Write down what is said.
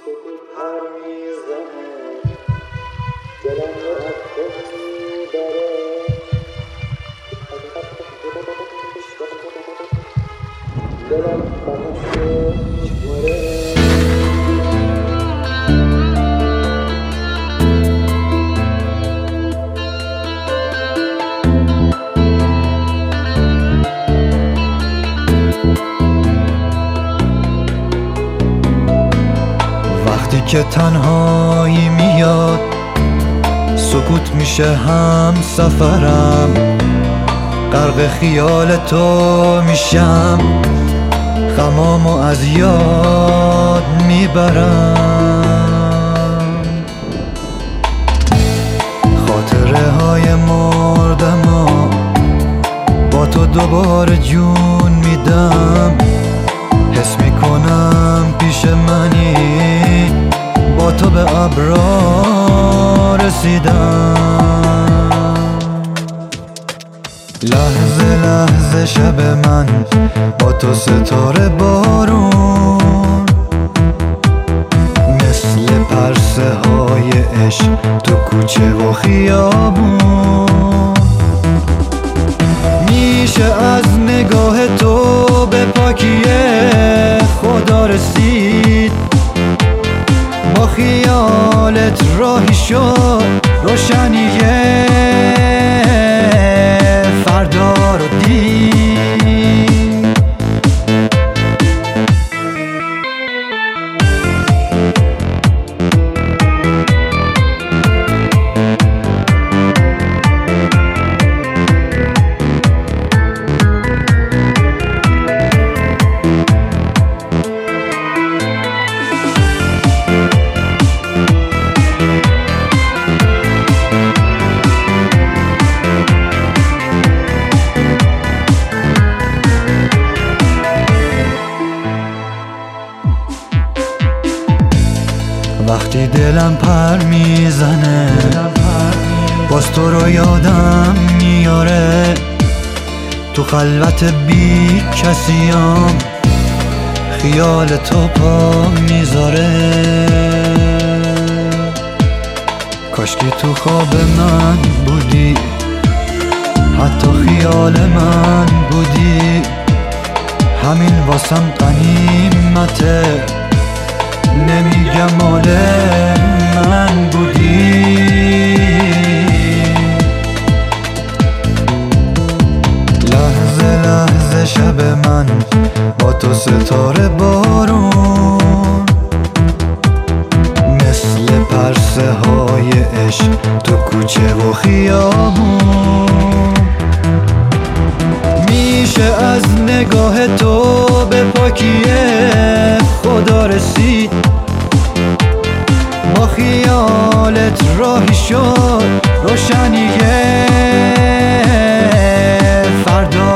سکوت پر میزنه، دلم رو از خود میبره، دلم فقط میشماره. وقتی که تنهایی میاد سکوت میشه هم سفرم، غرق خیال تو میشم، غمامو از یاد میبرم. خاطره های مردمو با تو دوباره جون میدم، حس میکنم پیش منی، با تو به ابرار رسیدم. لحظه لحظه شب من با تو ستاره بارون، مثل پرسه های عشق تو کوچه و خیابون. میشه از نگاه تو به پاکی خدا رسید، با خیالت راهی شد روشنی فردا رو دید. وقتی دلم پر میزنه باز تو رو یادم میاره، تو خلوت بی کسیم خیال تو پا میذاره. کاشکی تو خواب من بودی، حتی خیال من بودی، همین واسم غنیمته، نمیگم مال من بودی. لحظه لحظه شب من با تو ستاره بارون، مثل پرسه های عشق تو کوچه و خیابون. میشه از نگاه تو به پاکی خدا رسید، با خیالت راهی شد روشنی فردا